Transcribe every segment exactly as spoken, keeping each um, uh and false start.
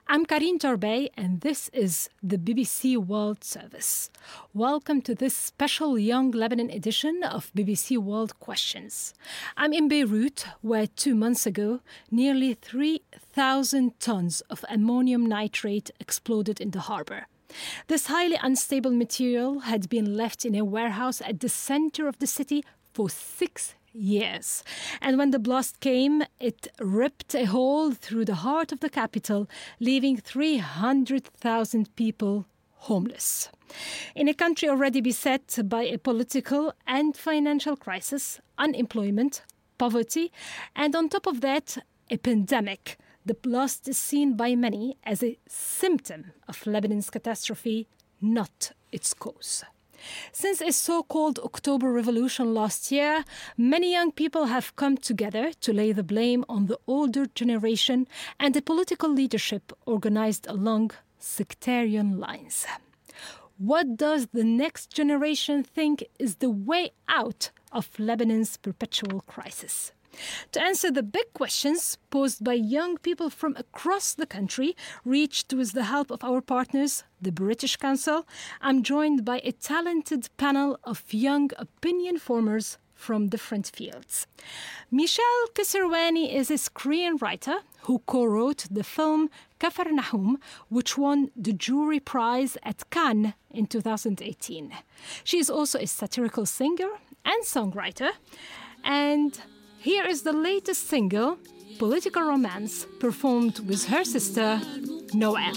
I'm Karine Torbay, and this is the B B C World Service. Welcome to this special Young Lebanon edition of B B C World Questions. I'm in Beirut, where two months ago, nearly three thousand tons of ammonium nitrate exploded in the harbor. This highly unstable material had been left in a warehouse at the center of the city for six years. And when the blast came, it ripped a hole through the heart of the capital, leaving three hundred thousand people homeless. In a country already beset by a political and financial crisis, unemployment, poverty, and on top of that, a pandemic, the blast is seen by many as a symptom of Lebanon's catastrophe, not its cause. Since a so-called October Revolution last year, many young people have come together to lay the blame on the older generation and the political leadership organized along sectarian lines. What does the next generation think is the way out of Lebanon's perpetual crisis? To answer the big questions posed by young people from across the country, reached with the help of our partners, the British Council, I'm joined by a talented panel of young opinion formers from different fields. Michel Kisserwani is a screenwriter who co-wrote the film Kafar Nahum, which won the Jury Prize at Cannes in two thousand eighteen. She is also a satirical singer and songwriter, and here is the latest single, Political Romance, performed with her sister, Noel.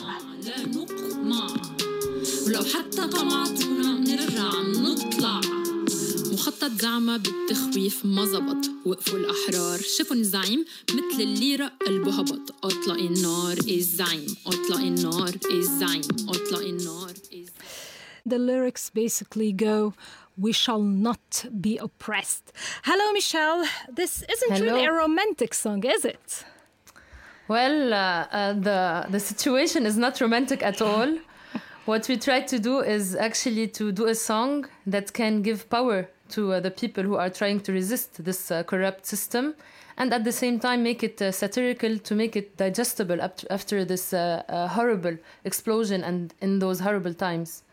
مخطط زعمة بالتخويف ما زبط وقفوا الأحرار شافوا الزعيم مثل الليرة قلبه هبط أطلق النار الزعيم أطلق النار الزعيم أطلق النار. The lyrics basically go, "We shall not be oppressed." Hello, Michelle. This isn't Hello. really a romantic song, is it? Well, uh, uh, the the situation is not romantic at all. What we try to do is actually to do a song that can give power to uh, the people who are trying to resist this uh, corrupt system, and at the same time make it uh, satirical to make it digestible after, after this uh, uh, horrible explosion and in those horrible times.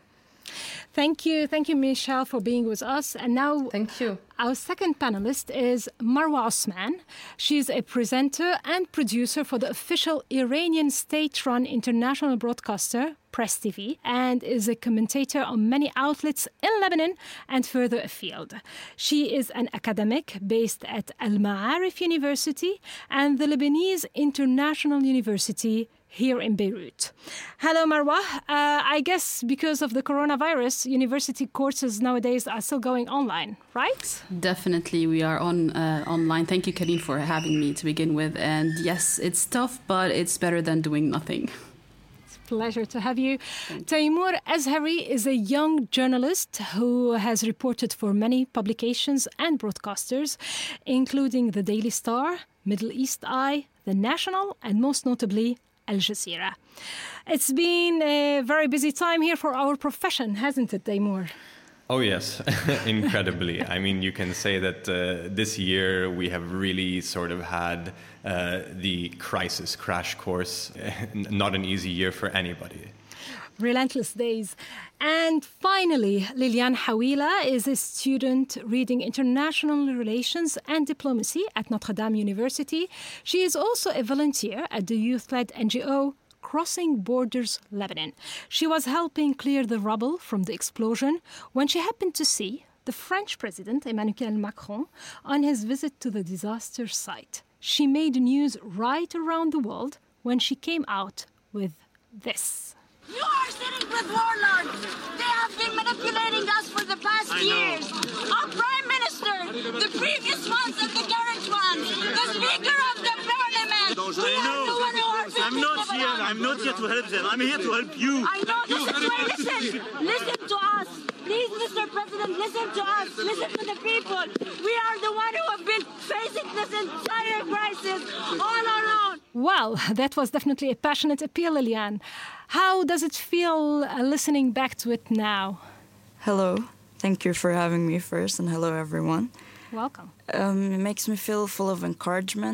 Thank you. Thank you, Michelle, for being with us. And now, Thank you. Our second panelist is Marwa Osman. She's a presenter and producer for the official Iranian state-run international broadcaster, Press T V, and is a commentator on many outlets in Lebanon and further afield. She is an academic based at Al Ma'arif University and the Lebanese International University here in Beirut. Hello, Marwa. Uh, I guess because of the coronavirus, university courses nowadays are still going online, right? Definitely, we are on uh, online. Thank you, Karine, for having me to begin with. And yes, it's tough, but it's better than doing nothing. It's a pleasure to have you. Taimur Azhari is a young journalist who has reported for many publications and broadcasters, including the Daily Star, Middle East Eye, The National, and most notably, Al Jazeera. It's been a very busy time here for our profession, hasn't it, Taimur? Oh, yes, incredibly. I mean, you can say that uh, this year we have really sort of had uh, the crisis crash course. Not an easy year for anybody. Relentless days. And finally, Liliane Hawila is a student reading international relations and diplomacy at Notre Dame University. She is also a volunteer at the youth-led N G O Crossing Borders Lebanon. She was helping clear the rubble from the explosion when she happened to see the French president, Emmanuel Macron, on his visit to the disaster site. She made news right around the world when she came out with this. You are sitting with warlords. They have been manipulating us for the past years. Our prime minister, the previous ones and the current ones, the speaker of the parliament. We are the one who are I'm not here. I'm not here to help them. I'm here to help you. I know the situation. Listen to us. Please, Mister President, listen to us. Listen to the people. We are the one who have been facing this entire crisis all our own. Well, that was definitely a passionate appeal, Liliane. How does it feel uh, listening back to it now? Hello. Thank you for having me first, and hello, everyone. Welcome. Um, it makes me feel full of encouragement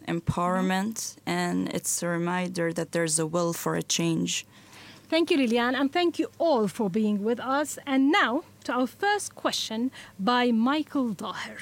empowerment, and it's a reminder that there's a will for a change. Thank you, Liliane, and thank you all for being with us. And now to our first question by Michael Daher.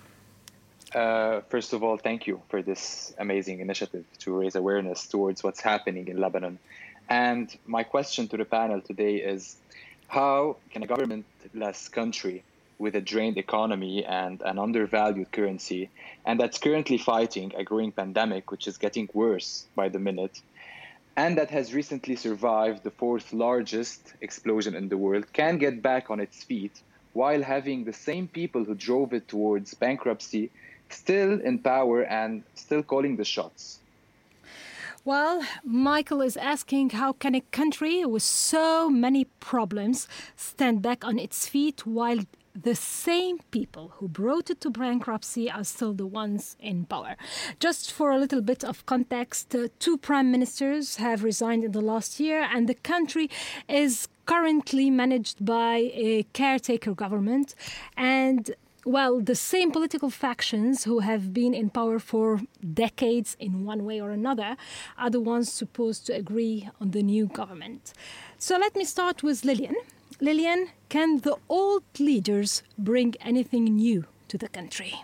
Uh, first of all, thank you for this amazing initiative to raise awareness towards what's happening in Lebanon. And my question to the panel today is, how can a government-less country with a drained economy and an undervalued currency, and that's currently fighting a growing pandemic, which is getting worse by the minute, and that has recently survived the fourth largest explosion in the world, can get back on its feet while having the same people who drove it towards bankruptcy still in power and still calling the shots? Well, Michael is asking, how can a country with so many problems stand back on its feet while the same people who brought it to bankruptcy are still the ones in power? Just for a little bit of context, uh, two prime ministers have resigned in the last year, and the country is currently managed by a caretaker government. And well, the same political factions who have been in power for decades in one way or another are the ones supposed to agree on the new government. So let me start with Liliane. Liliane, can the old leaders bring anything new to the country?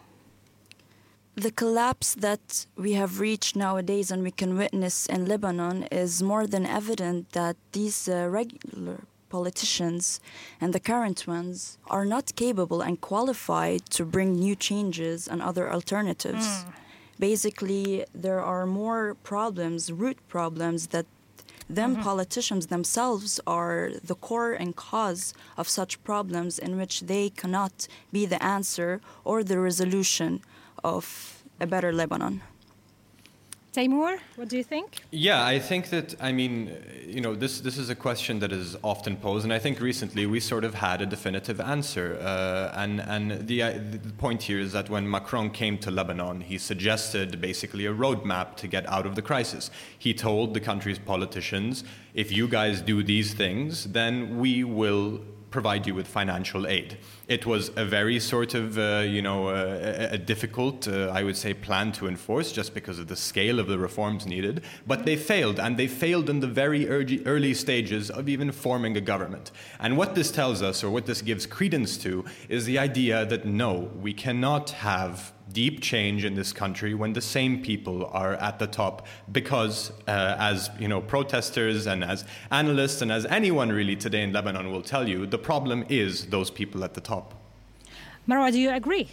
The collapse that we have reached nowadays and we can witness in Lebanon is more than evident that these uh, regular politicians and the current ones are not capable and qualified to bring new changes and other alternatives. Mm. Basically, there are more problems, root problems, that them mm-hmm. politicians themselves are the core and cause of such problems, in which they cannot be the answer or the resolution of a better Lebanon. Taimur, what do you think? Yeah, I think that, I mean, you know, this, this is a question that is often posed, and I think recently we sort of had a definitive answer. Uh, and and the, uh, the point here is that when Macron came to Lebanon, he suggested basically a roadmap to get out of the crisis. He told the country's politicians, if you guys do these things, then we will provide you with financial aid. It was a very sort of, uh, you know, uh, a, a difficult, uh, I would say, plan to enforce just because of the scale of the reforms needed. But they failed, and they failed in the very early, early stages of even forming a government. And what this tells us, or what this gives credence to, is the idea that no, we cannot have deep change in this country when the same people are at the top, because uh, as you know, protesters and as analysts and as anyone really today in Lebanon will tell you, the problem is those people at the top. Marwa, do you agree?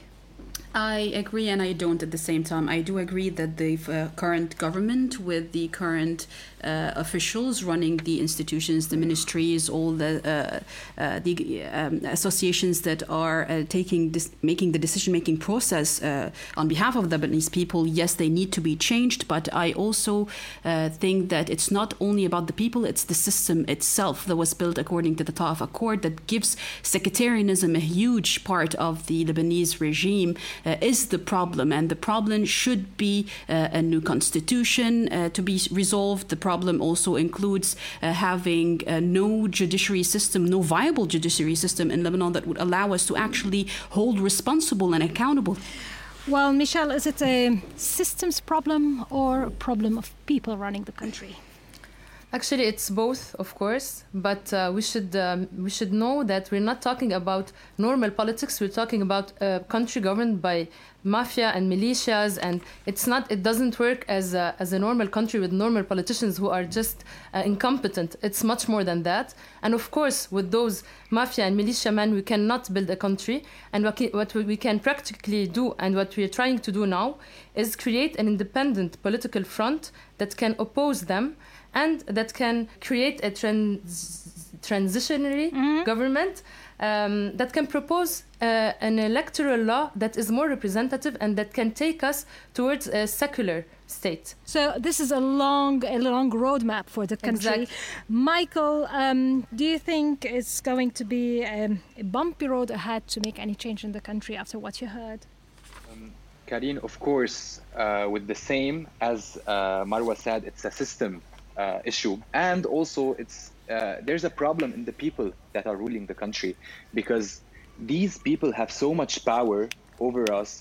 I agree and I don't at the same time. I do agree that the uh, current government, with the current uh, officials running the institutions, the ministries, all the uh, uh, the um, associations that are uh, taking this, making the decision-making process uh, on behalf of the Lebanese people, yes, they need to be changed. But I also uh, think that it's not only about the people; it's the system itself that was built according to the Taif Accord that gives sectarianism a huge part of the Lebanese regime. Uh, is the problem, and the problem should be uh, a new constitution uh, to be resolved. The problem also includes uh, having uh, no judiciary system, no viable judiciary system in Lebanon that would allow us to actually hold responsible and accountable. Well, Michelle, is it a systems problem or a problem of people running the country? Actually, it's both, of course, but uh, we should um, we should know that we're not talking about normal politics. We're talking about a country governed by mafia and militias, and it's not. It doesn't work as a, as a normal country with normal politicians who are just uh, incompetent. It's much more than that. And of course, with those mafia and militia men, we cannot build a country. And what, what we can practically do, and what we're trying to do now, is create an independent political front that can oppose them, and that can create a trans- transitionary mm-hmm. government um, that can propose uh, an electoral law that is more representative and that can take us towards a secular state. So this is a long, a long roadmap for the country. Exactly. Michael, um, do you think it's going to be um, a bumpy road ahead to make any change in the country after what you heard? Um, Karine, of course, uh, with the same, as uh, Marwa said, it's a system Uh, issue, and also it's uh, there's a problem in the people that are ruling the country, because these people have so much power over us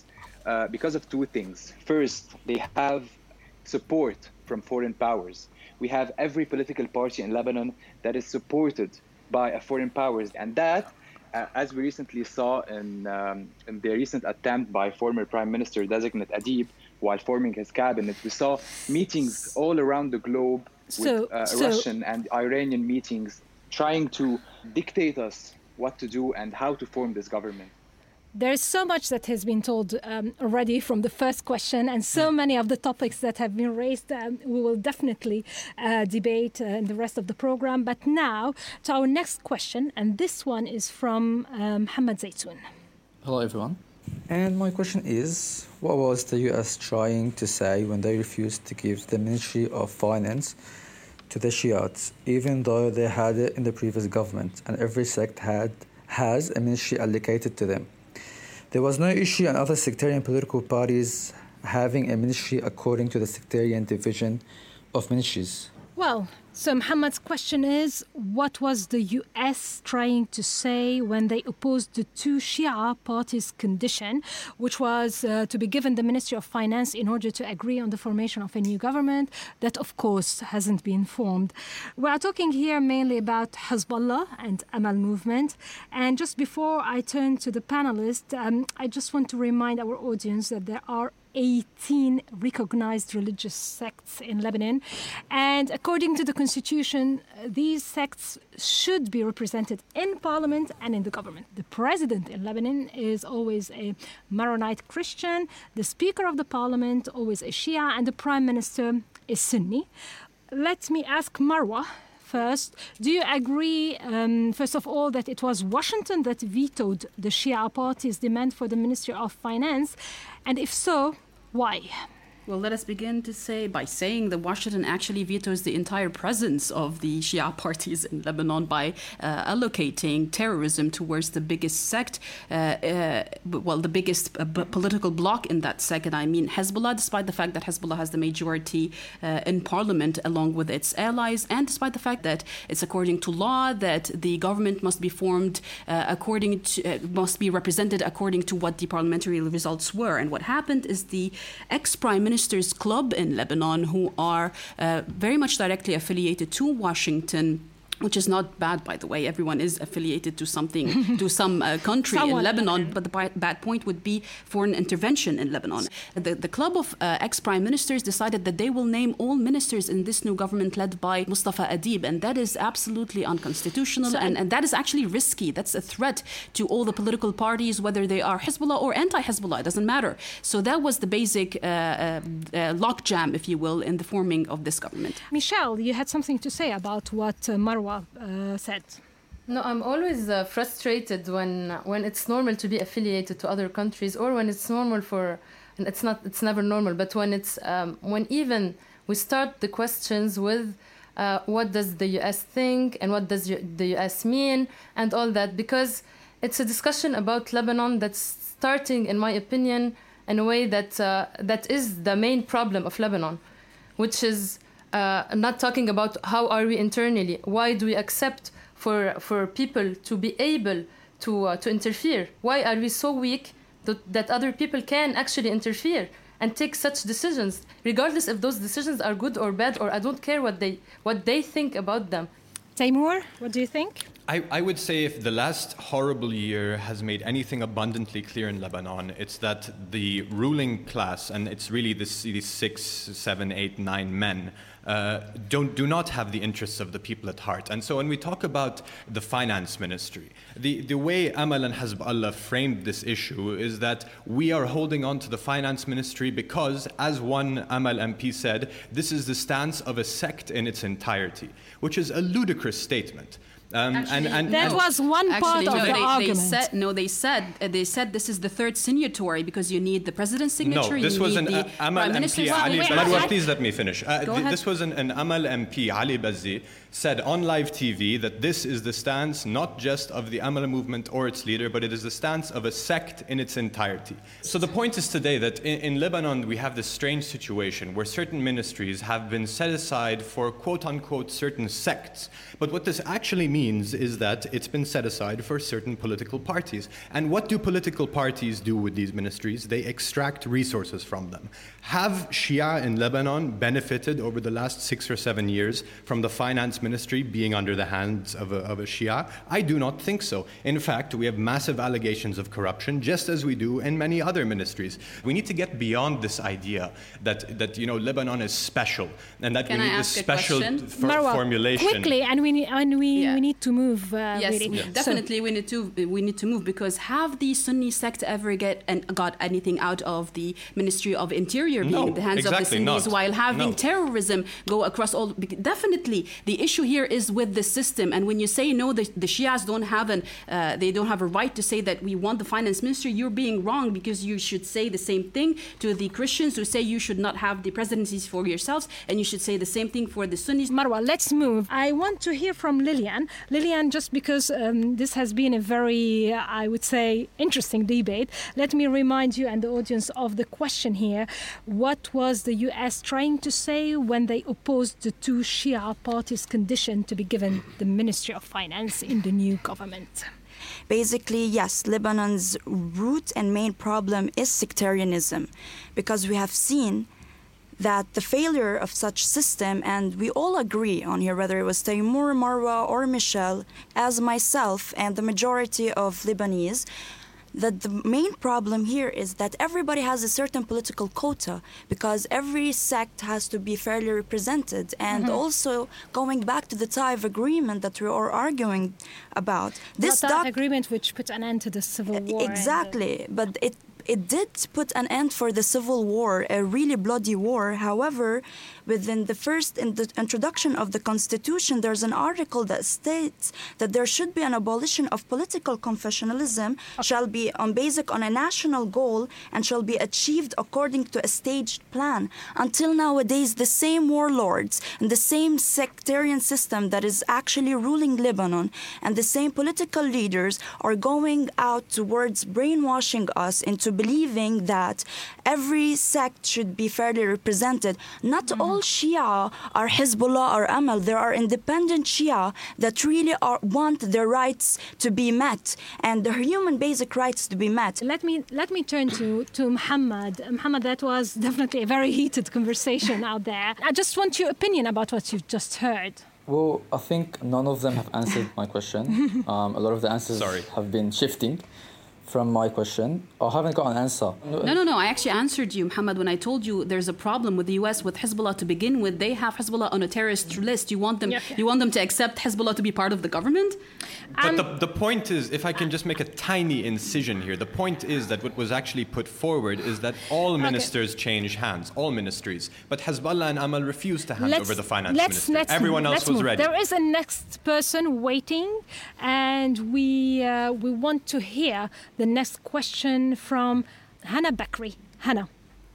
uh, because of two things. First, they have support from foreign powers. We have every political party in Lebanon that is supported by a foreign powers, and that, uh, as we recently saw in, um, in the recent attempt by former Prime Minister designate Adib, while forming his cabinet, we saw meetings all around the globe so, with uh, so Russian and Iranian meetings trying to dictate us what to do and how to form this government. There's so much that has been told um, already from the first question, and so many of the topics that have been raised. Um, we will definitely uh, debate uh, in the rest of the program. But now to our next question, and this one is from um, Mohammed Zaytoun. Hello, everyone. And my question is, what was the U S trying to say when they refused to give the Ministry of Finance to the Shiites, even though they had it in the previous government, and every sect had has a ministry allocated to them? There was no issue on other sectarian political parties having a ministry according to the sectarian division of ministries. Well, so Muhammad's question is, what was the U S trying to say when they opposed the two Shia parties' condition, which was uh, to be given the Ministry of Finance in order to agree on the formation of a new government that, of course, hasn't been formed? We are talking here mainly about Hezbollah and Amal movement. And just before I turn to the panelists, um, I just want to remind our audience that there are eighteen recognized religious sects in Lebanon. And according to the constitution, these sects should be represented in parliament and in the government. The president in Lebanon is always a Maronite Christian, the speaker of the parliament always a Shia, and the prime minister is Sunni. Let me ask Marwa first. Do you agree, um, first of all, that it was Washington that vetoed the Shia party's demand for the Ministry of Finance? And if so, why? Well, let us begin to say by saying that Washington actually vetoes the entire presence of the Shia parties in Lebanon by uh, allocating terrorism towards the biggest sect, uh, uh, well, the biggest uh, b- political bloc in that sect. And I mean Hezbollah, despite the fact that Hezbollah has the majority uh, in parliament along with its allies, and despite the fact that it's according to law that the government must be formed uh, according to, uh, must be represented according to what the parliamentary results were. And what happened is the ex-prime minister Ministers Club in Lebanon, who are uh, very much directly affiliated to Washington, which is not bad, by the way. Everyone is affiliated to something, to some uh, country Someone in Lebanon. But the bad point would be foreign intervention in Lebanon. The, the club of uh, ex-prime ministers decided that they will name all ministers in this new government led by Mustafa Adib. And that is absolutely unconstitutional. So, and, and that is actually risky. That's a threat to all the political parties, whether they are Hezbollah or anti-Hezbollah. It doesn't matter. So that was the basic uh, uh, uh, logjam, if you will, in the forming of this government. Michelle, you had something to say about what uh, Marwa Uh, said. No, I'm always uh, frustrated when when it's normal to be affiliated to other countries, or when it's normal for, and it's not, it's never normal, but when it's um, when even we start the questions with uh, what does the U S think and what does the U S mean and all that, because it's a discussion about Lebanon that's starting, in my opinion, in a way that uh, that is the main problem of Lebanon, which is Uh, not talking about how are we internally, why do we accept for for people to be able to uh, to interfere? Why are we so weak that, that other people can actually interfere and take such decisions, regardless if those decisions are good or bad, or I don't care what they what they think about them. Taimur, what do you think? I, I would say if the last horrible year has made anything abundantly clear in Lebanon, it's that the ruling class, and it's really this, these six, seven, eight, nine men, uh, don't do not have the interests of the people at heart. And so when we talk about the finance ministry, the, the way Amal and Hezbollah framed this issue is that we are holding on to the finance ministry because, as one Amal M P said, this is the stance of a sect in its entirety, which is a ludicrous statement. Um, actually, and, and, that and was one actually, part no, of the they, argument. They said, no, they said uh, they said this is the third signatory because you need the president's signature. No, this you was need an the uh, Amal M P Ali. Marwa, please let me finish. Uh, th- this was an, an Amal M P Ali Bazzi said on live T V that this is the stance not just of the Amal movement or its leader, but it is the stance of a sect in its entirety. So the point is today that in, in Lebanon we have this strange situation where certain ministries have been set aside for quote unquote certain sects. But what this actually means is that it's been set aside for certain political parties. And what do political parties do with these ministries? They extract resources from them. Have Shia in Lebanon benefited over the last six or seven years from the finance ministry being under the hands of a, of a Shia? I do not think so. In fact, we have massive allegations of corruption, just as we do in many other ministries. We need to get beyond this idea that, that you know, Lebanon is special, and that Can we I need ask this a special question? for Marwa, formulation. quickly, and we need, and we, Yeah. we need to move. Uh, Yes, really. we- definitely we need to we need to move, because have the Sunni sect ever get and got anything out of the Ministry of Interior being No, in the hands exactly of the Sunnis not. while having No. terrorism go across all? Definitely, the issue here is with the system. And when you say no, the, the Shias don't have an uh, they don't have a right to say that we want the finance ministry, you're being wrong, because you should say the same thing to the Christians who say you should not have the presidencies for yourselves, and you should say the same thing for the Sunnis. Marwa, let's move. I want to hear from Lilian. Lilian, just because um, this has been a very, uh, I would say, interesting debate, let me remind you and the audience of the question here. What was the U S trying to say when they opposed the two Shia parties' condition to be given the Ministry of Finance in the new government? Basically, yes, Lebanon's root and main problem is sectarianism, because we have seen that the failure of such system, and we all agree on here, whether it was Taimur, Marwa, or Michelle, as myself and the majority of Lebanese, that the main problem here is that everybody has a certain political quota, because every sect has to be fairly represented. And Mm-hmm. also, going back to the Taif agreement that we are arguing about, this What that doc- agreement which put an end to the civil war. and, uh, Exactly, but it it did put an end for the civil war, a really bloody war. However, within the first in the introduction of the Constitution, there's an article that states that there should be an abolition of political confessionalism, shall be on basic on a national goal, and shall be achieved according to a staged plan. Until nowadays, the same warlords and the same sectarian system that is actually ruling Lebanon and the same political leaders are going out towards brainwashing us into believing that every sect should be fairly represented. Not mm-hmm. all Shia are Hezbollah or Amal. There are independent Shia that really are, want their rights to be met and their human basic rights to be met. Let me let me turn to, to Muhammad. Muhammad, that was definitely a very heated conversation out there. I just want your opinion about what you've just heard. Well, I think none of them have answered my question. Um, a lot of the answers Sorry. have been shifting from my question. I haven't got an answer. No, no, no. I actually answered you, Muhammad, when I told you there's a problem with the U S with Hezbollah to begin with. They have Hezbollah on a terrorist list. You want them, Yeah. you want them to accept Hezbollah to be part of the government? But Um, the, the point is, if I can just make a tiny incision here, the point is that what was actually put forward is that all ministers change hands, all ministries. But Hezbollah and Amal refused to hand Let's- over the finance let's- ministry. let's Everyone move, else let's was move. ready. There is a next person waiting, and we uh, we want to hear the next question from Hannah Bakri. Hannah.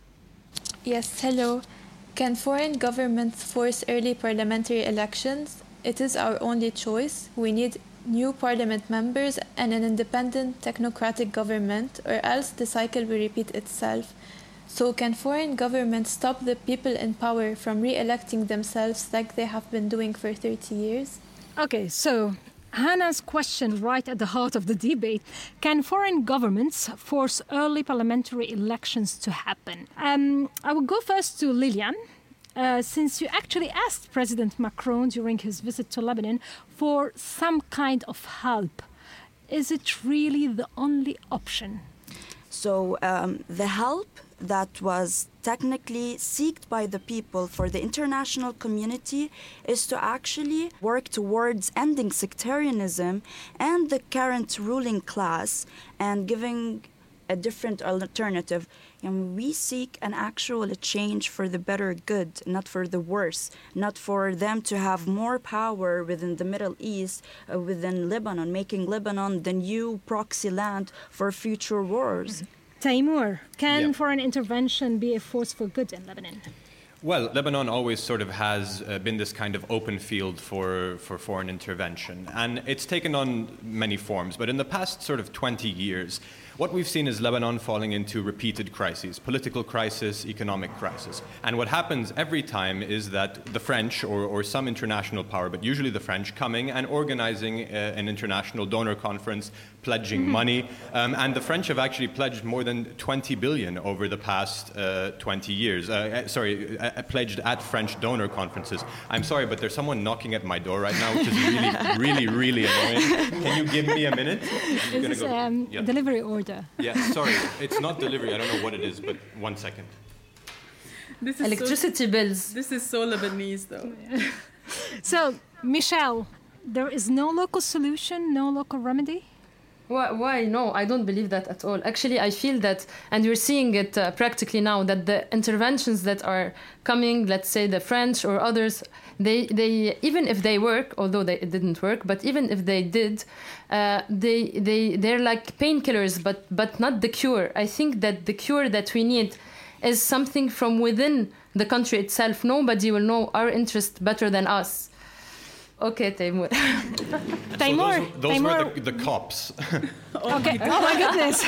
Yes, hello. Can foreign governments force early parliamentary elections? It is our only choice. We need new parliament members and an independent technocratic government, or else the cycle will repeat itself. So can foreign governments stop the people in power from re-electing themselves like they have been doing for thirty years? Okay, so Hannah's question right at the heart of the debate. Can foreign governments force early parliamentary elections to happen? Um, I will go first to Lilian. Uh, since you actually asked President Macron during his visit to Lebanon for some kind of help, is it really the only option? So um, the help that was technically sought by the people for the international community is to actually work towards ending sectarianism and the current ruling class and giving a different alternative. And we seek an actual change for the better good, not for the worse, not for them to have more power within the Middle East, uh, within Lebanon, making Lebanon the new proxy land for future wars. Taimur, can Yeah. foreign intervention be a force for good in Lebanon? Well, Lebanon always sort of has uh, been this kind of open field for, for foreign intervention. And it's taken on many forms. But in the past sort of twenty years, What we've seen is Lebanon falling into repeated crises, political crisis, economic crisis. And what happens every time is that the French or, or some international power, but usually the French, coming and organizing uh, an international donor conference, pledging mm-hmm. money. Um, and the French have actually pledged more than twenty billion over the past uh, twenty years. Uh, sorry, uh, pledged at French donor conferences. I'm sorry, but there's someone knocking at my door right now, which is really, really, really annoying. Can you give me a minute? Is this a um, yeah. delivery order? Yeah, sorry, it's not delivery. I don't know what it is, but one second. This is electricity so, bills. This is so Lebanese, though. So, Michelle, there is no local solution, no local remedy? Why, why? No, I don't believe that at all. Actually, I feel that, and we're seeing it uh, practically now, that the interventions that are coming, let's say the French or others, they, they even if they work, although they, it didn't work, but even if they did, uh, they, they, they're like painkillers, but, but not the cure. I think that the cure that we need is something from within the country itself. Nobody will know our interest better than us. Okay, Taimur. Taimur. So those those Taimur. were the, the cops. Okay. Oh my goodness.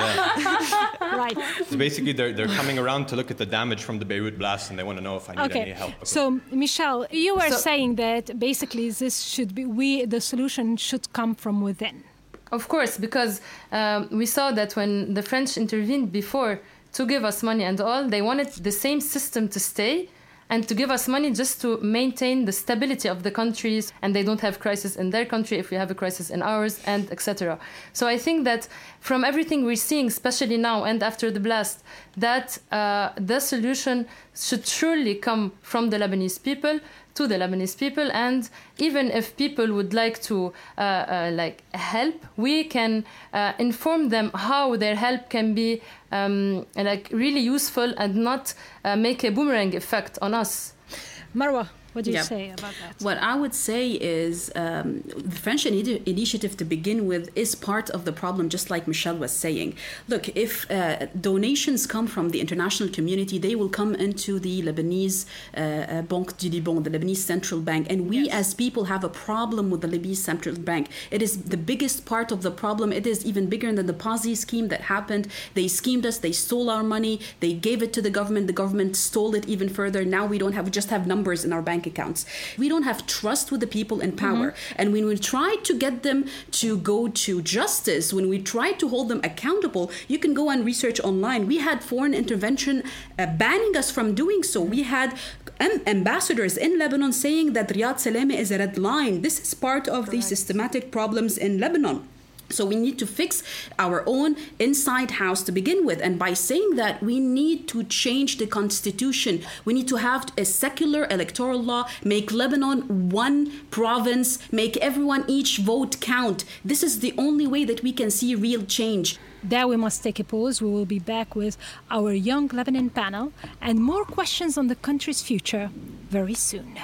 Yeah. Right. So basically, they're they're coming around to look at the damage from the Beirut blast, and they want to know if I need okay. any help. Okay. So, Michelle, you were So, saying that basically this should be we the solution should come from within. Of course, because um, we saw that when the French intervened before to give us money and all, they wanted the same system to stay and to give us money just to maintain the stability of the countries, and they don't have crisis in their country if we have a crisis in ours, and et cetera. So I think that from everything we're seeing, especially now and after the blast, that uh, the solution should surely come from the Lebanese people to the Lebanese people, and even if people would like to uh, uh, like help, we can uh, inform them how their help can be um, like really useful and not uh, make a boomerang effect on us. Marwa, what do you Yeah. say about that? What I would say is um, the French ini- initiative to begin with is part of the problem, just like Michelle was saying. Look, if uh, donations come from the international community, they will come into the Lebanese uh, uh, Banque du Liban, the Lebanese Central Bank. And we Yes. as people have a problem with the Lebanese Central Bank. It is the biggest part of the problem. It is even bigger than the Ponzi scheme that happened. They schemed us, they stole our money, they gave it to the government, the government stole it even further. Now we don't have, we just have numbers in our bank accounts. We don't have trust with the people in power. Mm-hmm. And when we try to get them to go to justice, when we try to hold them accountable, you can go and research online. We had foreign intervention uh, banning us from doing so. We had um, ambassadors in Lebanon saying that Riyad Salame is a red line. This is part of Correct. the systematic problems in Lebanon. So we need to fix our own inside house to begin with. And by saying that, we need to change the constitution. We need to have a secular electoral law, make Lebanon one province, make everyone each vote count. This is the only way that we can see real change. There we must take a pause. We will be back with our Young Lebanon panel and more questions on the country's future very soon.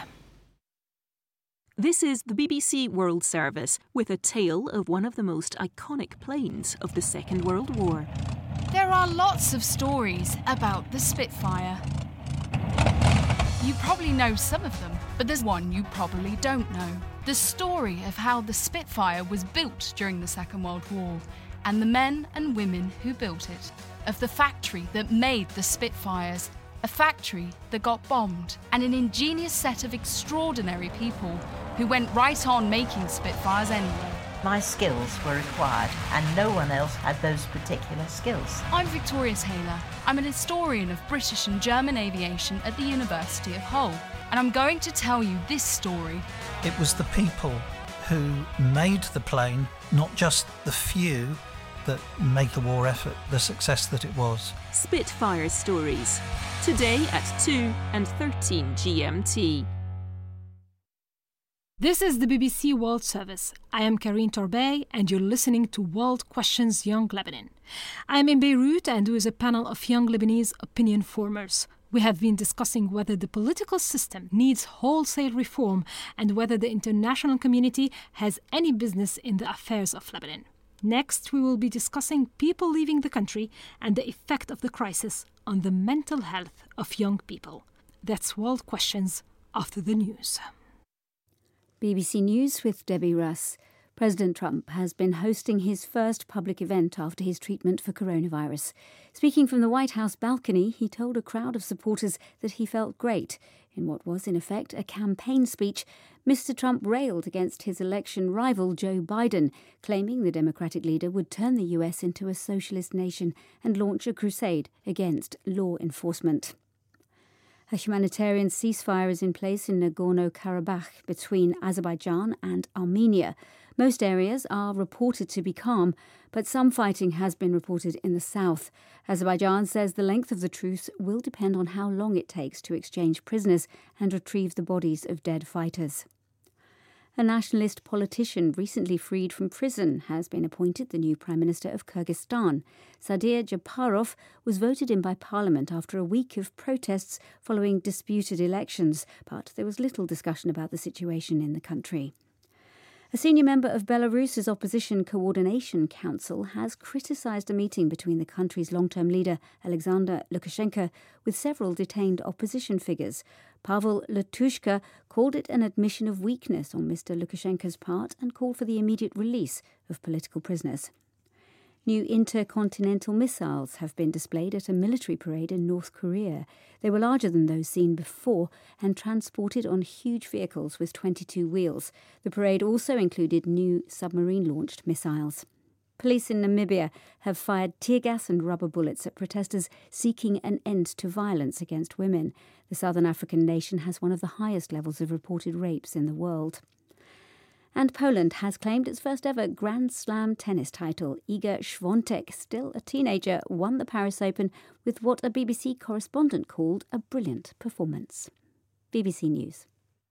This is the B B C World Service with a tale of one of the most iconic planes of the Second World War. There are lots of stories about the Spitfire. You probably know some of them, but there's one you probably don't know. The story of how the Spitfire was built during the Second World War, and the men and women who built it. Of the factory that made the Spitfires, a factory that got bombed, and an ingenious set of extraordinary people who went right on making Spitfires anyway. My skills were required, and no one else had those particular skills. I'm Victoria Taylor. I'm an historian of British and German aviation at the University of Hull, and I'm going to tell you this story. It was the people who made the plane, not just the few, that made the war effort the success that it was. Spitfire Stories, today at two and thirteen G M T. This is the B B C World Service. I am Karine Torbay, and you're listening to World Questions Young Lebanon. I am in Beirut, and with a panel of young Lebanese opinion formers. We have been discussing whether the political system needs wholesale reform and whether the international community has any business in the affairs of Lebanon. Next, we will be discussing people leaving the country and the effect of the crisis on the mental health of young people. That's World Questions after the news. B B C News with Debbie Russ. President Trump has been hosting his first public event after his treatment for coronavirus. Speaking from the White House balcony, he told a crowd of supporters that he felt great. In what was, in effect, a campaign speech, Mister Trump railed against his election rival Joe Biden, claiming the Democratic leader would turn the U S into a socialist nation and launch a crusade against law enforcement. A humanitarian ceasefire is in place in Nagorno-Karabakh between Azerbaijan and Armenia. Most areas are reported to be calm, but some fighting has been reported in the south. Azerbaijan says the length of the truce will depend on how long it takes to exchange prisoners and retrieve the bodies of dead fighters. A nationalist politician recently freed from prison has been appointed the new Prime Minister of Kyrgyzstan. Sadir Japarov was voted in by Parliament after a week of protests following disputed elections, but there was little discussion about the situation in the country. A senior member of Belarus's Opposition Coordination Council has criticised a meeting between the country's long-term leader, Alexander Lukashenko, with several detained opposition figures. Pavel Latushka called it an admission of weakness on Mister Lukashenko's part and called for the immediate release of political prisoners. New intercontinental missiles have been displayed at a military parade in North Korea. They were larger than those seen before and transported on huge vehicles with twenty-two wheels. The parade also included new submarine-launched missiles. Police in Namibia have fired tear gas and rubber bullets at protesters seeking an end to violence against women. The southern African nation has one of the highest levels of reported rapes in the world. And Poland has claimed its first ever Grand Slam tennis title. Iga Świątek, still a teenager, won the Paris Open with what a B B C correspondent called a brilliant performance. B B C News.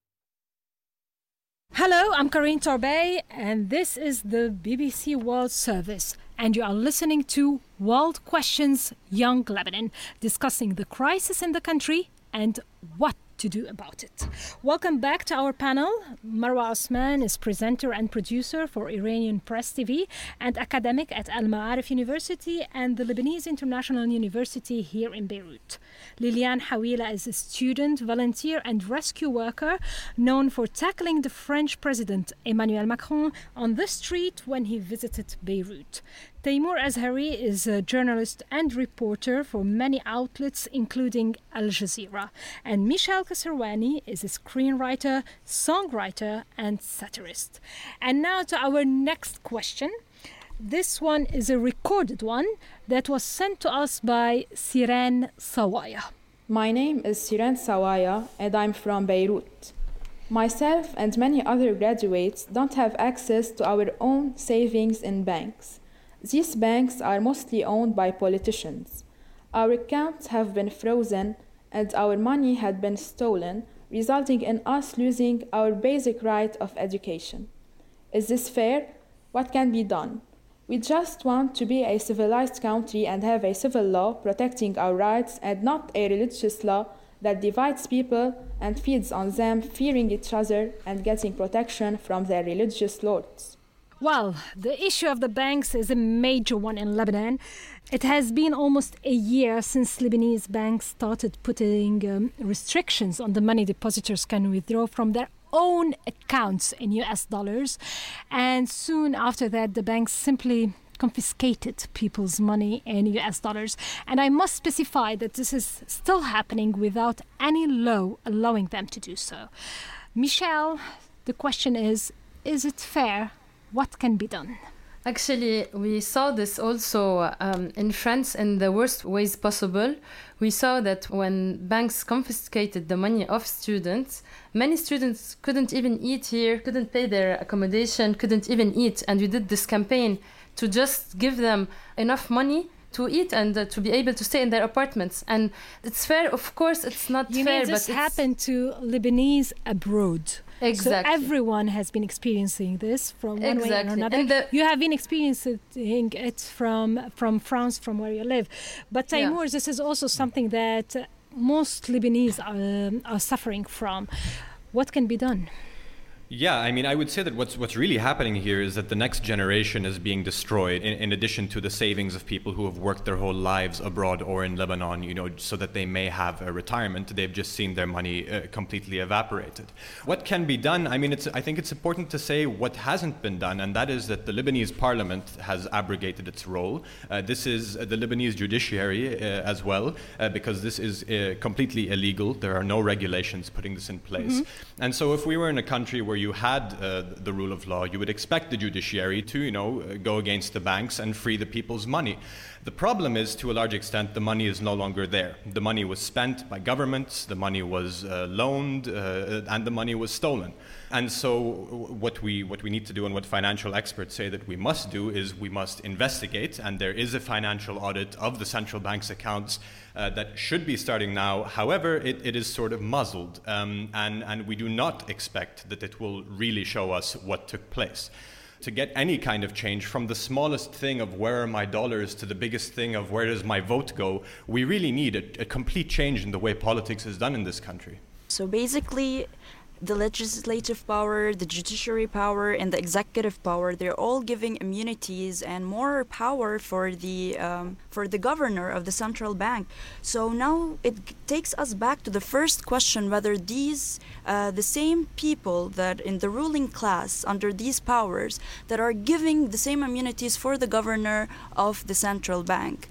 Hello, I'm Karine Torbay, and this is the B B C World Service. And you are listening to World Questions Young Lebanon, discussing the crisis in the country and what to do about it. Welcome back to our panel. Marwa Osman is presenter and producer for Iranian Press T V and academic at Al Ma'arif University and the Lebanese International University here in Beirut. Liliane Hawila is a student, volunteer and rescue worker known for tackling the French President Emmanuel Macron on the street when he visited Beirut. Taimour Azhari is a journalist and reporter for many outlets, including Al Jazeera. And Michel Kasserwani is a screenwriter, songwriter, and satirist. And now to our next question. This one is a recorded one that was sent to us by Siren Sawaya. My name is Siren Sawaya, and I'm from Beirut. Myself and many other graduates don't have access to our own savings in banks. These banks are mostly owned by politicians. Our accounts have been frozen and our money had been stolen, resulting in us losing our basic right of education. Is this fair? What can be done? We just want to be a civilized country and have a civil law protecting our rights and not a religious law that divides people and feeds on them fearing each other and getting protection from their religious lords. Well, the issue of the banks is a major one in Lebanon. It has been almost a year since Lebanese banks started putting um, restrictions on the money depositors can withdraw from their own accounts in U S dollars. And soon after that, the banks simply confiscated people's money in U S dollars. And I must specify that this is still happening without any law allowing them to do so. Michel, the question is, is it fair? What can be done? Actually, we saw this also um, in France in the worst ways possible. We saw that when banks confiscated the money of students, many students couldn't even eat here, couldn't pay their accommodation, couldn't even eat. And we did this campaign to just give them enough money to eat and uh, to be able to stay in their apartments. And it's fair, of course, it's not you fair. Mean this but happened to Lebanese abroad. Exactly. So everyone has been experiencing this from one exactly. way or another. And the, you have been experiencing it from from France, from where you live. But Taimour, yeah. This is also something that most Lebanese are, um, are suffering from. What can be done? Yeah, I mean, I would say that what's what's really happening here is that the next generation is being destroyed, in, in addition to the savings of people who have worked their whole lives abroad or in Lebanon, you know, so that they may have a retirement. They've just seen their money uh, completely evaporated. What can be done? I mean, it's I think it's important to say what hasn't been done, and that is that the Lebanese parliament has abrogated its role. Uh, this is uh, the Lebanese judiciary uh, as well, uh, because this is uh, completely illegal. There are no regulations putting this in place. Mm-hmm. And so if we were in a country where you had uh, the rule of law, you would expect the judiciary to, you know, go against the banks and free the people's money. The problem is, to a large extent, the money is no longer there. The money was spent by governments, the money was uh, loaned, uh, and the money was stolen. And so what we what we need to do, and what financial experts say that we must do, is we must investigate, and there is a financial audit of the central bank's accounts uh, that should be starting now. However, it, it is sort of muzzled, um, and, and we do not expect that it will really show us what took place. To get any kind of change, from the smallest thing of where are my dollars to the biggest thing of where does my vote go, we really need a, a complete change in the way politics is done in this country. So basically, the legislative power, the judiciary power, and the executive power, they're all giving immunities and more power for the um, for the governor of the central bank. So now it takes us back to the first question, whether these, uh, the same people that in the ruling class under these powers that are giving the same immunities for the governor of the central bank,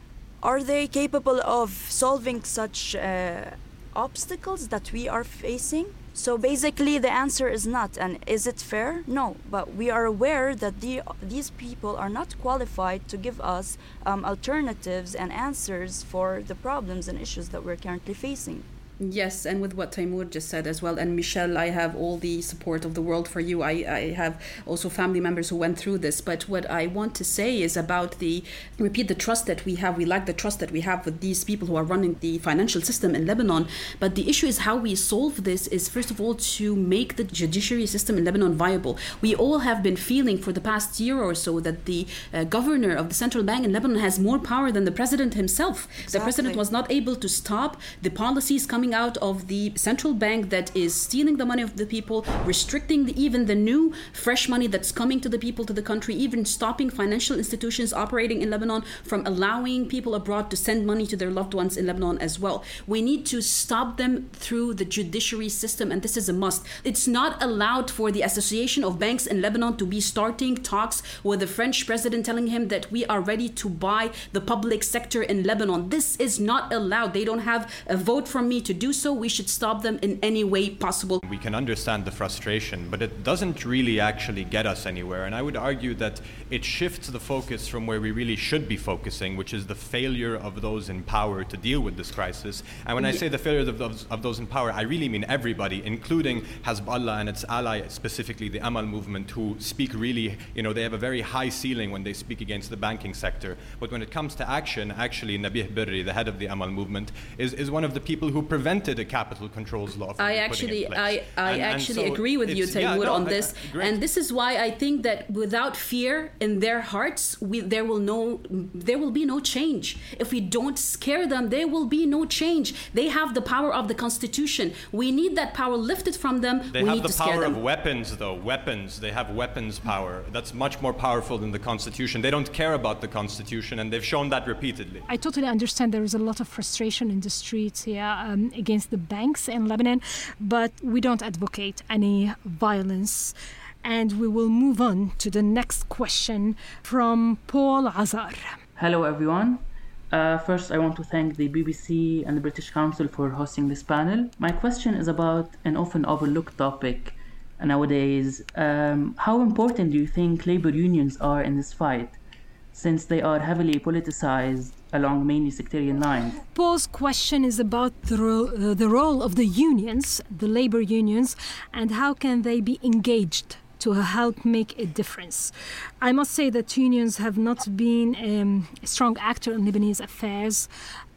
are they capable of solving such uh, obstacles that we are facing? So basically the answer is not. And is it fair? No. But we are aware that the, these people are not qualified to give us um, alternatives and answers for the problems and issues that we're currently facing. Yes, and with what Taimur just said as well, and Michelle, I have all the support of the world for you. I, I have also family members who went through this. But what I want to say is about the, repeat the trust that we have. We lack the trust that we have with these people who are running the financial system in Lebanon. But the issue is how we solve this is, first of all, to make the judiciary system in Lebanon viable. We all have been feeling for the past year or so that the uh, governor of the central bank in Lebanon has more power than the president himself. Exactly. The president was not able to stop the policies coming out of the central bank that is stealing the money of the people, restricting the, even the new fresh money that's coming to the people, to the country, even stopping financial institutions operating in Lebanon from allowing people abroad to send money to their loved ones in Lebanon as well. We need to stop them through the judiciary system, and this is a must. It's not allowed for the Association of Banks in Lebanon to be starting talks with the French president telling him that we are ready to buy the public sector in Lebanon. This is not allowed. They don't have a vote from me to do so. We should stop them in any way possible. We can understand the frustration, but it doesn't really actually get us anywhere. And I would argue that it shifts the focus from where we really should be focusing, which is the failure of those in power to deal with this crisis. And when I say the failure of those, of those in power, I really mean everybody, including Hezbollah and its ally, specifically the Amal movement, who speak really, you know, they have a very high ceiling when they speak against the banking sector. But when it comes to action, actually Nabih Berri, the head of the Amal movement, is, is one of the people who prevented a capital controls law from I being actually, put in place. I, I and, actually and so agree with you, Taimur, yeah, no, on I, this. I, and this is why I think that without fear in their hearts, we, there will no, there will be no change. If we don't scare them, there will be no change. They have the power of the Constitution. We need that power lifted from them. They we have need the to scare power them. of weapons, though. Weapons. They have weapons power. That's much more powerful than the Constitution. They don't care about the Constitution, and they've shown that repeatedly. I totally understand there is a lot of frustration in the streets here um, against the banks in Lebanon, but we don't advocate any violence. And we will move on to the next question from Paul Azar. Hello, everyone. Uh, first, I want to thank the B B C and the British Council for hosting this panel. My question is about an often overlooked topic nowadays. Um, how important do you think labor unions are in this fight, since they are heavily politicized along mainly sectarian lines? Paul's question is about the, ro- uh, the role of the unions, the labor unions, and how can they be engaged to help make a difference. I must say that unions have not been um, a strong actor in Lebanese affairs,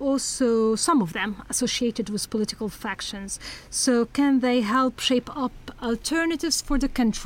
also some of them associated with political factions. So can they help shape up alternatives for the country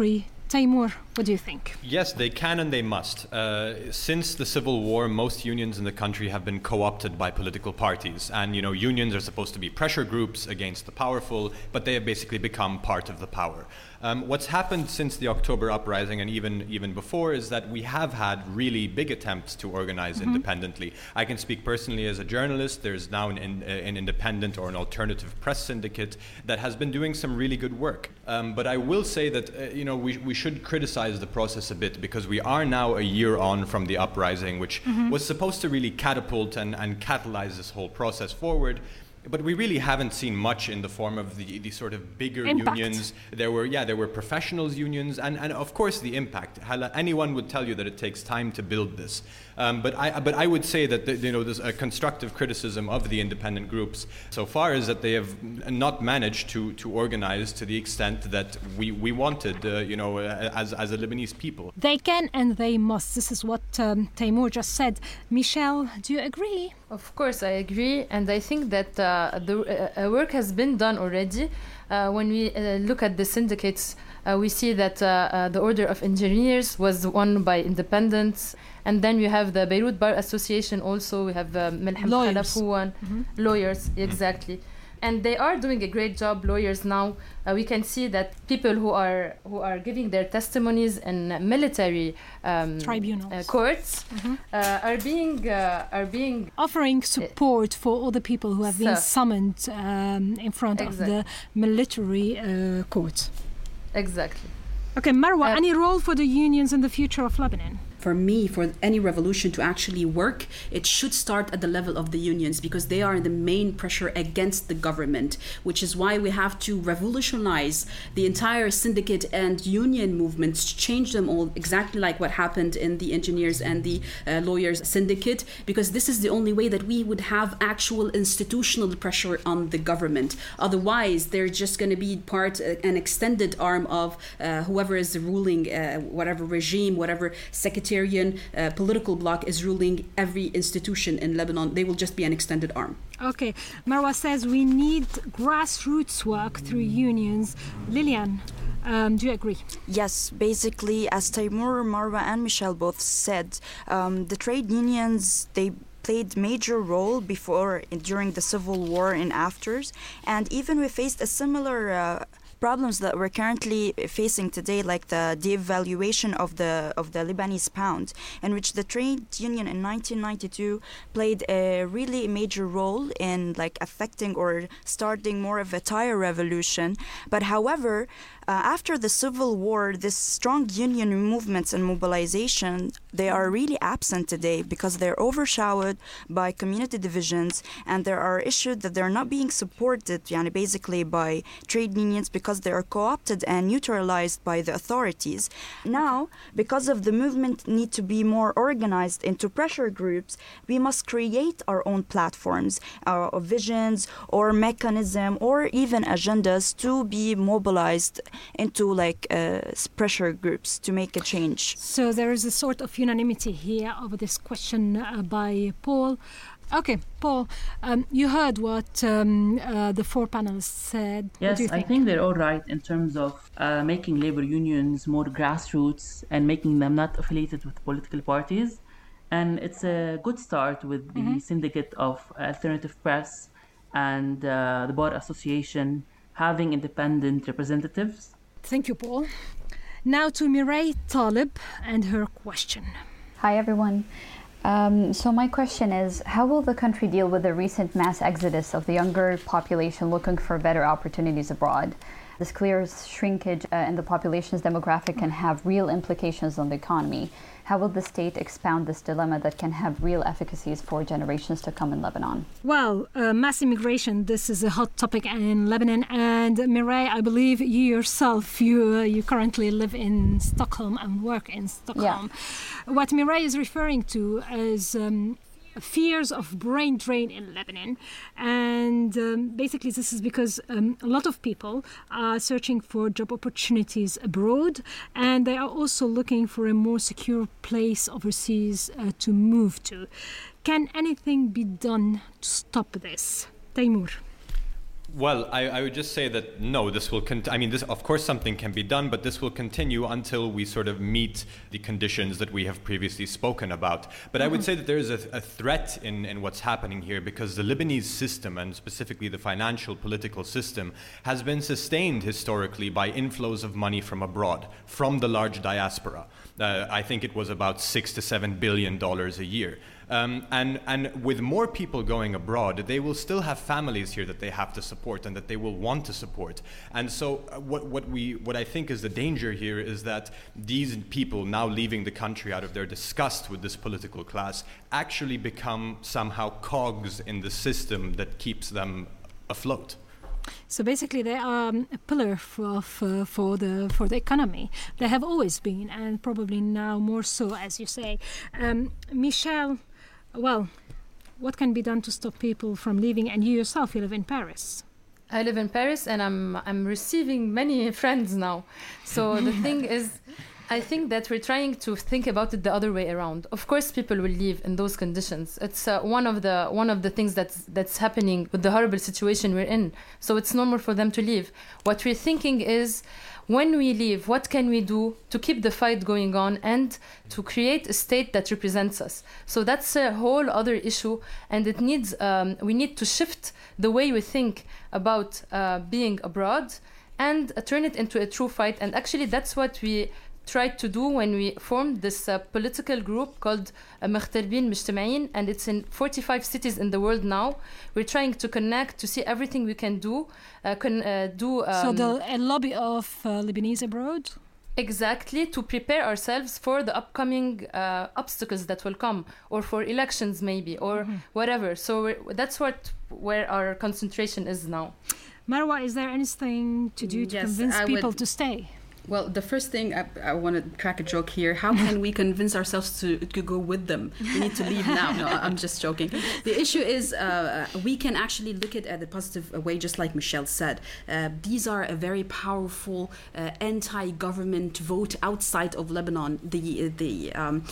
Taimur, what do you think? Yes, they can and they must. Uh, since the Civil War, most unions in the country have been co-opted by political parties. And, you know, unions are supposed to be pressure groups against the powerful, but they have basically become part of the power. Um, what's happened since the October uprising and even even before is that we have had really big attempts to organize mm-hmm. independently. I can speak personally as a journalist. There's now an, an, an independent or an alternative press syndicate that has been doing some really good work. Um, but I will say that uh, you know we we should criticize the process a bit, because we are now a year on from the uprising, which mm-hmm. was supposed to really catapult and, and catalyze this whole process forward. But we really haven't seen much in the form of the, the sort of bigger impact. unions. There were, yeah, there were professionals unions, and, and of course the impact. Anyone would tell you that it takes time to build this. Um, but I, but I would say that the, you know there's a constructive criticism of the independent groups so far is that they have not managed to to organize to the extent that we we wanted, uh, you know, as as a Lebanese people. They can and they must. This is what um, Taimur just said. Michelle, do you agree? Of course, I agree, and I think that uh, the uh, work has been done already. Uh, when we uh, look at the syndicates, uh, we see that uh, uh, the Order of Engineers was won by independents, and then you have the Beirut Bar Association also. We have uh, Melhem Khalaf who won. Mm-hmm. Lawyers, exactly. And they are doing a great job, lawyers now. Uh, we can see that people who are who are giving their testimonies in military um, tribunals, uh, courts, mm-hmm. uh, are being uh, are being offering support uh, for all the people who have so been summoned um, in front exactly. of the military uh, court. Exactly. Okay, Marwa, uh, any role for the unions in the future of Lebanon? For me, for any revolution to actually work, it should start at the level of the unions, because they are the main pressure against the government, which is why we have to revolutionize the entire syndicate and union movements, change them all exactly like what happened in the engineers and the uh, lawyers syndicate, because this is the only way that we would have actual institutional pressure on the government. Otherwise, they're just going to be part, uh, an extended arm of uh, whoever is ruling, uh, whatever regime, whatever secretary Uh, political bloc is ruling every institution in Lebanon. They will just be an extended arm. Okay. Marwa says we need grassroots work through unions. Lilian, um, do you agree? Yes. Basically, as Taimur, Marwa and Michelle both said, um, the trade unions, they played major role before, during the civil war and afters. And even we faced a similar uh, problems that we're currently facing today, like the devaluation of the of the Lebanese pound, in which the trade union in nineteen ninety-two played a really major role in like affecting or starting more of a tire revolution. But however, uh, after the civil war, this strong union movements and mobilization, they are really absent today, because they're overshadowed by community divisions, and there are issues that they're not being supported, yani basically by trade unions, because they are co-opted and neutralized by the authorities. Now, because of the movement need to be more organized into pressure groups, we must create our own platforms, our visions or mechanism or even agendas to be mobilized into like uh, pressure groups to make a change. So there is a sort of unanimity here over this question uh, by Paul. Okay, Paul, um, you heard what um, uh, the four panelists said. Yes, think? I think they're all right in terms of uh, making labor unions more grassroots and making them not affiliated with political parties. And it's a good start with the mm-hmm. syndicate of alternative press and uh, the Bar Association having independent representatives. Thank you, Paul. Now to Mireille Talib and her question. Hi, everyone. Um, so my question is, how will the country deal with the recent mass exodus of the younger population looking for better opportunities abroad? This clear shrinkage uh, in the population's demographic can have real implications on the economy. How will the state expound this dilemma that can have real efficacies for generations to come in Lebanon? Well, uh, mass immigration, this is a hot topic in Lebanon. And Mireille, I believe you yourself, you, uh, you currently live in Stockholm and work in Stockholm. Yeah. What Mireille is referring to is um, fears of brain drain in Lebanon. And um, basically this is because um, a lot of people are searching for job opportunities abroad, and they are also looking for a more secure place overseas uh, to move to. Can anything be done to stop this? Taimur. Well, I, I would just say that no, this will cont- I mean, this, of course, something can be done, but this will continue until we sort of meet the conditions that we have previously spoken about. But I would say that there is a, a threat in, in what's happening here, because the Lebanese system, and specifically the financial political system, has been sustained historically by inflows of money from abroad, from the large diaspora. Uh, I think it was about six to seven billion dollars a year. Um, and, and with more people going abroad, they will still have families here that they have to support and that they will want to support. And so uh, what, what, we, what I think is the danger here is that these people now leaving the country out of their disgust with this political class actually become somehow cogs in the system that keeps them afloat. So basically, they are a pillar for for, for the for the economy. They have always been, and probably now more so, as you say. Um, Michelle, well, what can be done to stop people from leaving? And you yourself, you live in Paris. I live in Paris, and I'm I'm receiving many friends now. So the thing is, I think that we're trying to think about it the other way around. Of course, people will leave in those conditions. It's uh, one of the one of the things that's that's happening with the horrible situation we're in. So it's normal for them to leave. What we're thinking is, when we leave, what can we do to keep the fight going on and to create a state that represents us? So that's a whole other issue, and it needs um, we need to shift the way we think about uh, being abroad and uh, turn it into a true fight. And actually, that's what we tried to do when we formed this uh, political group called uh, مغتربين مجتمعين, and it's in forty-five cities in the world now. We're trying to connect to see everything we can do. Uh, can uh, do. Um, so the a lobby of uh, Lebanese abroad. Exactly, to prepare ourselves for the upcoming uh, obstacles that will come, or for elections maybe, or mm-hmm. whatever. So we're, that's what where our concentration is now. Marwa, is there anything to do to yes, convince I people would... to stay? Well, the first thing, I, I want to crack a joke here. How can we convince ourselves to, to go with them? We need to leave now. No, I'm just joking. The issue is uh, we can actually look at it at a positive way, just like Michelle said. Uh, these are a very powerful uh, anti-government vote outside of Lebanon. The the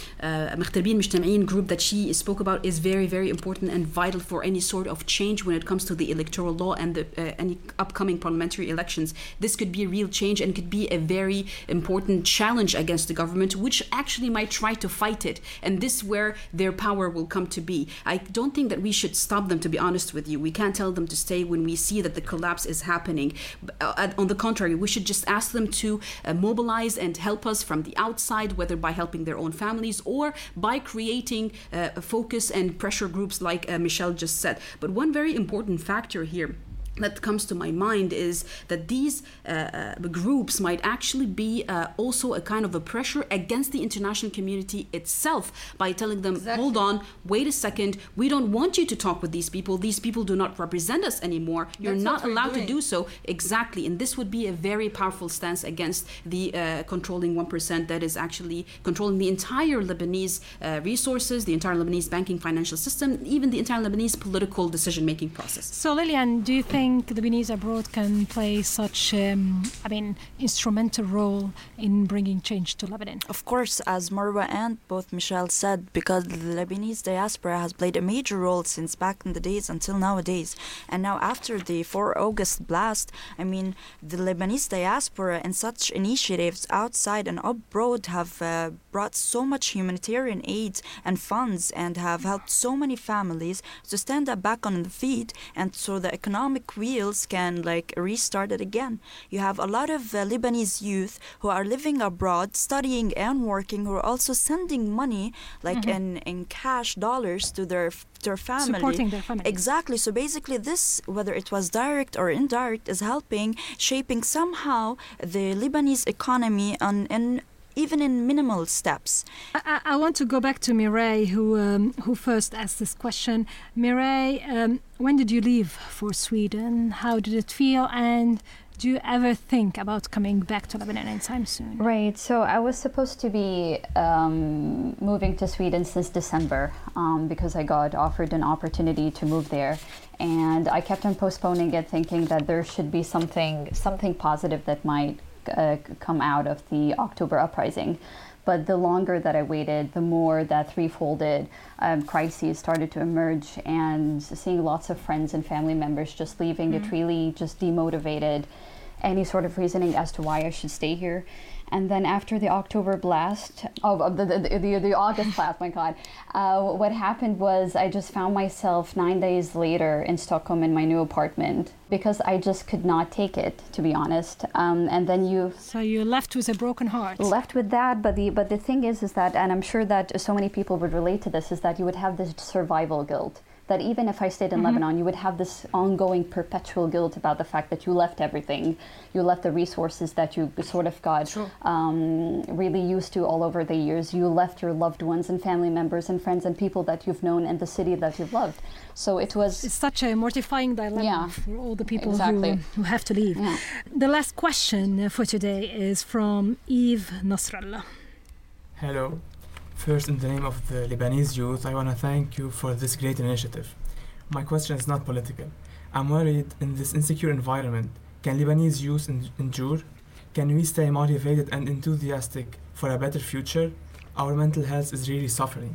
مغتربين مجتمعين group that she spoke about is very, very important and vital for any sort of change when it comes to the electoral law and the, uh, any upcoming parliamentary elections. This could be a real change and could be a very very important challenge against the government, which actually might try to fight it. And this is where their power will come to be. I don't think that we should stop them, to be honest with you. We can't tell them to stay when we see that the collapse is happening. Uh, on the contrary, we should just ask them to uh, mobilize and help us from the outside, whether by helping their own families or by creating uh, focus and pressure groups like uh, Michelle just said. But one very important factor here that comes to my mind is that these uh, uh, groups might actually be uh, also a kind of a pressure against the international community itself by telling them, exactly. Hold on, wait a second, we don't want you to talk with these people. These people do not represent us anymore. You're That's not allowed to do so. Exactly. And this would be a very powerful stance against the uh, controlling one percent that is actually controlling the entire Lebanese uh, resources, the entire Lebanese banking financial system, even the entire Lebanese political decision-making process. So Lilian, do you think think Lebanese abroad can play such, um, I mean, instrumental role in bringing change to Lebanon? Of course, as Marwa and both Michelle said, because the Lebanese diaspora has played a major role since back in the days until nowadays. And now after the four August blast, I mean, the Lebanese diaspora and such initiatives outside and abroad have uh, brought so much humanitarian aid and funds and have helped so many families to stand up back on the feet, and so the economic wheels can like restart it again. You have a lot of uh, Lebanese youth who are living abroad, studying and working, who are also sending money like mm-hmm. in, in cash dollars to their their family. Supporting their family. Exactly. So basically this, whether it was direct or indirect, is helping shaping somehow the Lebanese economy on in even in minimal steps. I, I want to go back to Mireille, who um, who first asked this question. Mireille, um, when did you leave for Sweden? How did it feel? And do you ever think about coming back to Lebanon anytime soon? Right. So I was supposed to be um, moving to Sweden since December um, because I got offered an opportunity to move there. And I kept on postponing it, thinking that there should be something something positive that might uh, come out of the October uprising. But the longer that I waited, the more that threefolded um, crises started to emerge, and seeing lots of friends and family members just leaving, mm-hmm. it really just demotivated any sort of reasoning as to why I should stay here. And then after the October blast, oh, the, the, the, the August blast, my God, uh, what happened was I just found myself nine days later in Stockholm in my new apartment because I just could not take it, to be honest. Um, and then you... So you left with a broken heart. Left with that, but the but the thing is, is that, and I'm sure that so many people would relate to this, is that you would have this survival guilt. That even if I stayed in mm-hmm. Lebanon, you would have this ongoing perpetual guilt about the fact that you left everything. You left the resources that you sort of got um, really used to all over the years. You left your loved ones and family members and friends and people that you've known in the city that you've loved. So it was... It's such a mortifying dilemma yeah, for all the people exactly. who, who have to leave. Yeah. The last question for today is from Eve Nasrallah. Hello. First, in the name of the Lebanese youth, I want to thank you for this great initiative. My question is not political. I'm worried in this insecure environment, can Lebanese youth en- endure? Can we stay motivated and enthusiastic for a better future? Our mental health is really suffering.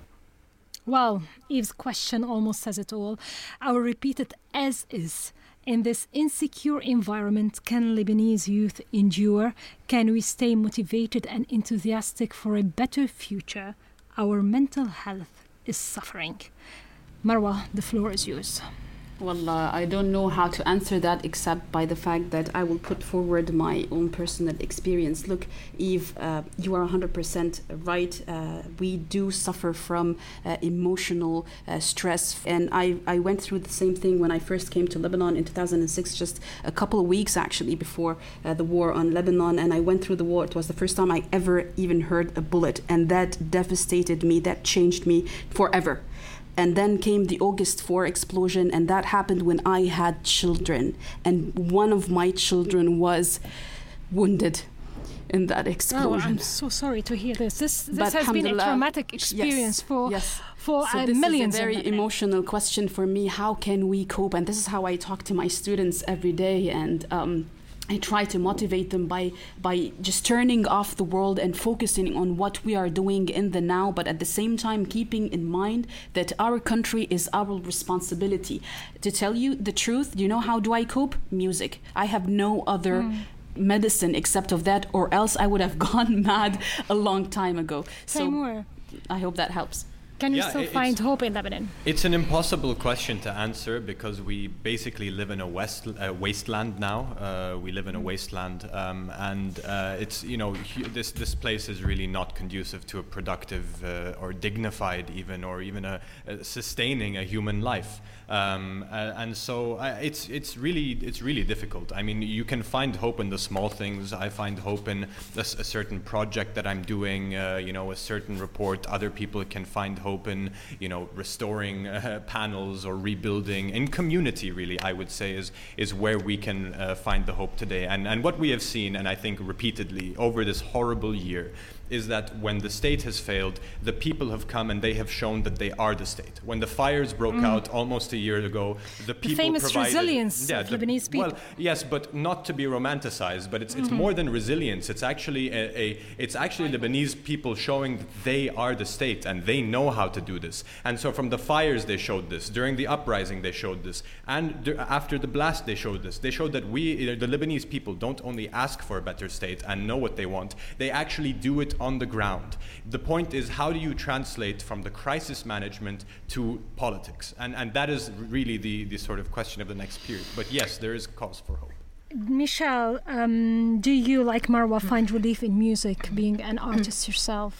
Well, Eve's question almost says it all. I will repeat it as is. In this insecure environment, can Lebanese youth endure? Can we stay motivated and enthusiastic for a better future? Our mental health is suffering. Marwa, the floor is yours. Well, uh, I don't know how to answer that except by the fact that I will put forward my own personal experience. Look, Eve, uh, you are one hundred percent right. Uh, we do suffer from uh, emotional uh, stress. And I, I went through the same thing when I first came to Lebanon in two thousand six, just a couple of weeks actually before uh, the war on Lebanon. And I went through the war. It was the first time I ever even heard a bullet. And that devastated me. That changed me forever. And then came the August fourth explosion, and that happened when I had children. And one of my children was wounded in that explosion. Oh, I'm so sorry to hear this. This, this But has been a traumatic experience yes, for, yes. for so uh, this millions is a very of them. emotional question for me. How can we cope? And this is how I talk to my students every day. And um, I try to motivate them by by just turning off the world and focusing on what we are doing in the now, but at the same time keeping in mind that our country is our responsibility. To tell you the truth, you know how do I cope? Music. I have no other mm. medicine except of that, or else I would have gone mad a long time ago. Same so more. I hope that helps. Can you Yeah, still it- find it's- hope in Lebanon? It's an impossible question to answer because we basically live in a west, uh, wasteland now. Uh, we live in a wasteland, um, and uh, it's you know hu- this this place is really not conducive to a productive uh, or dignified even or even a, a sustaining a human life. Um, uh, and so uh, it's it's really it's really difficult. I mean, you can find hope in the small things. I find hope in a, s- a certain project that I'm doing. Uh, you know, a certain report. Other people can find hope in you know restoring uh, panels or rebuilding in community. Really, I would say is is where we can uh, find the hope today. And and what we have seen, and I think repeatedly over this horrible year, is that when the state has failed, the people have come and they have shown that they are the state. When the fires broke Mm. out almost a year ago, the people famous provided... resilience yeah, of the- Lebanese people. Well, yes, but not to be romanticized, but it's it's Mhm. more than resilience. It's actually a, a it's actually Lebanese people showing that they are the state and they know how to do this. And so from the fires they showed this, during the uprising they showed this, and d- after the blast they showed this. They showed that we, the Lebanese people, don't only ask for a better state and know what they want, they actually do it on the ground. The point is, how do you translate from the crisis management to politics? And and that is really the, the sort of question of the next period. But yes, there is cause for hope. Michelle, um, do you, like Marwa, find relief in music, being an artist yourself?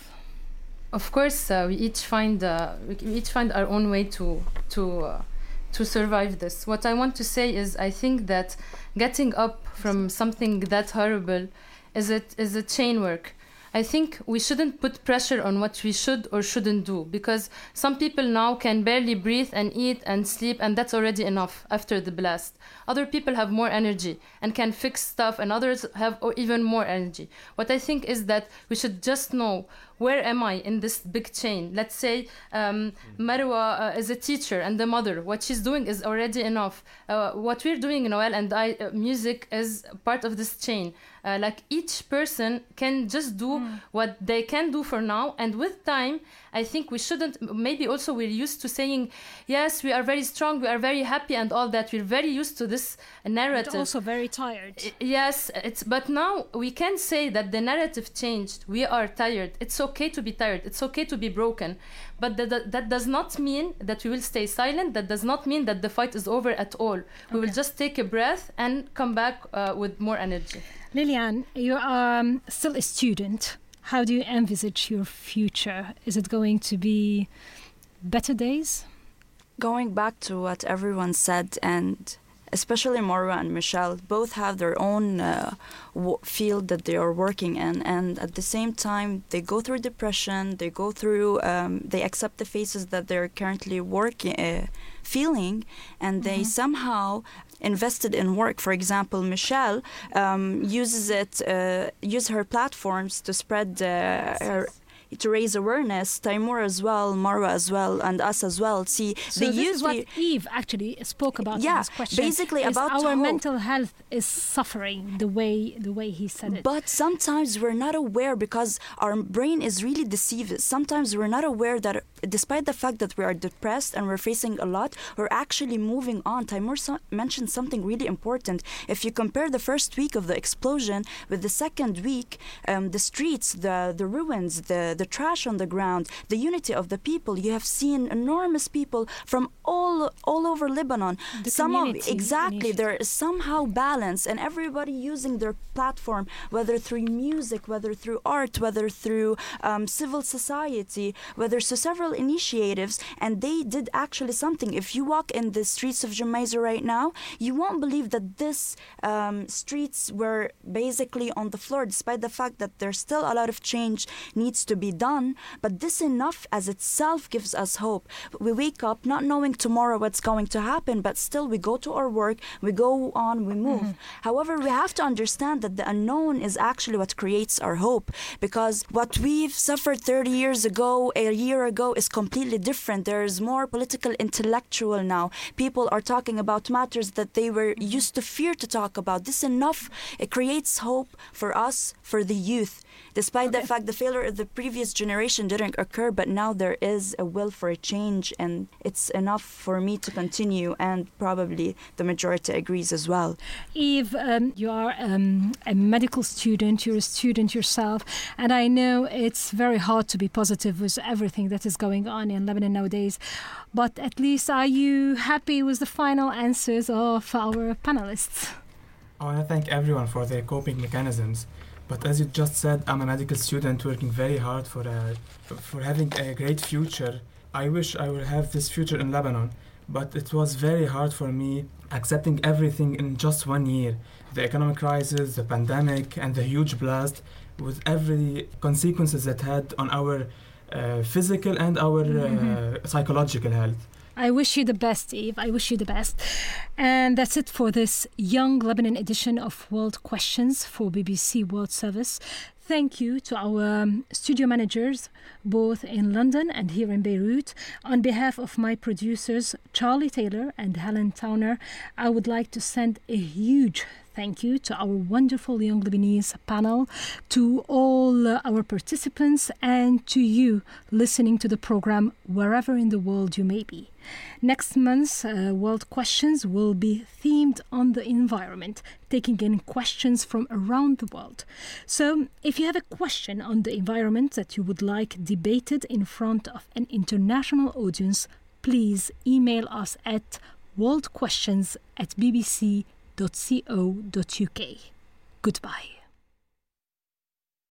Of course, uh, we each find uh, we each find our own way to to uh, to survive this. What I want to say is, I think that getting up from something that horrible is a is a chain work. I think we shouldn't put pressure on what we should or shouldn't do, because some people now can barely breathe and eat and sleep, and that's already enough after the blast. Other people have more energy and can fix stuff, and others have o- even more energy. What I think is that we should just know where am I in this big chain? Let's say um, Marwa uh, is a teacher and a mother. What she's doing is already enough. Uh, what we're doing, Noel and I, uh, music is part of this chain. Uh, like each person can just do mm. what they can do for now, and with time I think we shouldn't, maybe also we're used to saying yes, we are very strong, we are very happy and all that. We're very used to this narrative, but also very tired. Yes, it's but now we can say that the narrative changed. We are tired. It's okay to be tired, it's okay to be broken, but that, that, that does not mean that we will stay silent. That does not mean that the fight is over at all. Okay. We will just take a breath and come back uh, with more energy. Liliane, you are um, still a student. How do you envisage your future? Is it going to be better days? Going back to what everyone said, and especially Marwa and Michelle, both have their own uh, w- field that they are working in, and at the same time they go through depression, they go through, um, they accept the phases that they're currently working, uh, feeling, and they mm-hmm. somehow invested in work. For example, Michelle um, uses it, uh, use her platforms to spread uh, her, to raise awareness. Taimur as well, Marwa as well, and us as well. See, so they this use is what the, Eve actually spoke about yeah, in this question. Basically is about our hope. mental health is suffering the way the way he said it. But sometimes we're not aware because our brain is really deceived. Sometimes we're not aware that despite the fact that we are depressed and we're facing a lot, we're actually moving on. Taimur so- mentioned something really important. If you compare the first week of the explosion with the second week, um, the streets, the, the ruins, the, the trash on the ground, the unity of the people, you have seen enormous people from all all over Lebanon. The Some of exactly initiative. There is somehow balance, and everybody using their platform, whether through music, whether through art, whether through um, civil society, whether so several initiatives, and they did actually something. If you walk in the streets of Gemaiza right now, you won't believe that this um, streets were basically on the floor, despite the fact that there's still a lot of change needs to be done. But this enough as itself gives us hope. We wake up not knowing tomorrow what's going to happen, but still we go to our work, we go on, we move. Mm-hmm. However, we have to understand that the unknown is actually what creates our hope, because what we've suffered thirty years ago, a year ago, is completely different. There is more political intellectual now. People are talking about matters that they were used to fear to talk about. This enough, it creates hope for us, for the youth. Despite okay. the fact the failure of the previous generation didn't occur, but now there is a will for a change, and it's enough for me to continue, and probably the majority agrees as well. Eve, um, you are um, a medical student, you're a student yourself, and I know it's very hard to be positive with everything that is going on in Lebanon nowadays, but at least are you happy with the final answers of our panelists? I want to thank everyone for their coping mechanisms. But as you just said, I'm a medical student working very hard for a, for having a great future. I wish I would have this future in Lebanon, but it was very hard for me accepting everything in just one year. The economic crisis, the pandemic, and the huge blast, with every consequences it had on our uh, physical and our mm-hmm. uh, psychological health. I wish you the best, Eve. I wish you the best. And that's it for this Young Lebanon edition of World Questions for B B C World Service. Thank you to our um, studio managers, both in London and here in Beirut. On behalf of my producers, Charlie Taylor and Helen Towner, I would like to send a huge thank you to our wonderful Young Lebanese panel, to all uh, our participants, and to you listening to the program wherever in the world you may be. Next month's uh, World Questions will be themed on the environment, taking in questions from around the world. So if you have a question on the environment that you would like debated in front of an international audience, please email us at worldquestions at b b c dot co dot u k. Goodbye.